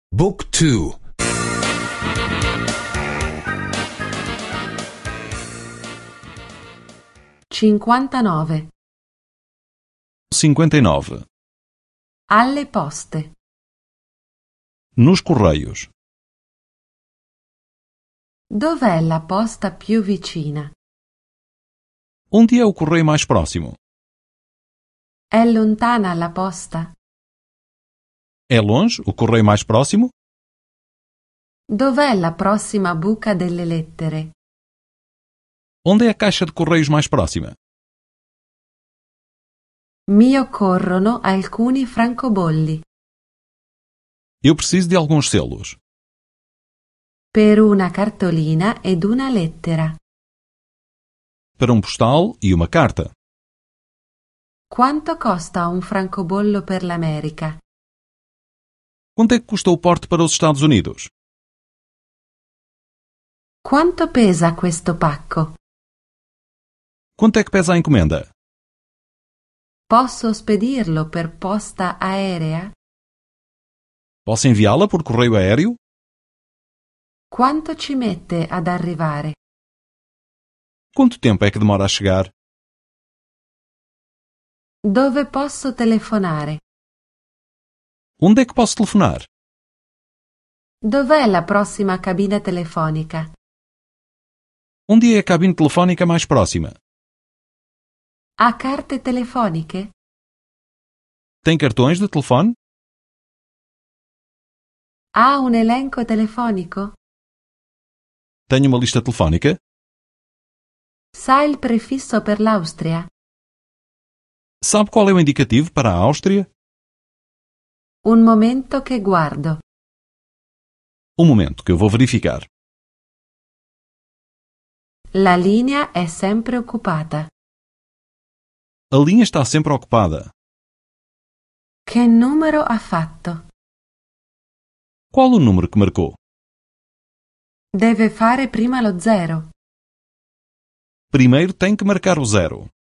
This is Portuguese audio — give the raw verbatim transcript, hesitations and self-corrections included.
Book two. cinquantanove. cinquenta e nove. Alle poste. Nos Correios. Dov'è la posta più vicina? Onde é o correio mais próximo? È lontana la posta? É longe o correio mais próximo? Dov'è la prossima buca delle lettere? Onde é a caixa de correios mais próxima? Mi occorrono alcuni francobolli. Eu preciso de alguns selos. Per una cartolina ed una lettera. Para um postal e uma carta. Quanto costa un francobollo per l'America? Quanto é que custa o porte para os Estados Unidos? Quanto pesa questo pacco? Quanto é que pesa a encomenda? Posso spedirlo per posta aerea? Posso enviá-la por correio aéreo? Quanto ci mette ad arrivare? Quanto tempo é que demora a chegar? Dove posso telefonare? Onde é que posso telefonar? Dov'è la prossima cabina telefonica? Onde é a cabine telefónica mais próxima? Ha carte telefoniche? Tem cartões de telefone? Ha un elenco telefonico? Tenho uma lista telefónica? Sa il prefisso per l'Austria? Sabe qual é o indicativo para a Áustria? Un momento che guardo. Um momento que eu vou verificar. La linea è sempre occupata. A linha está sempre ocupada. Che numero ha fatto? Qual o número que marcou? Deve fare prima lo zero. Primeiro tem que marcar o zero.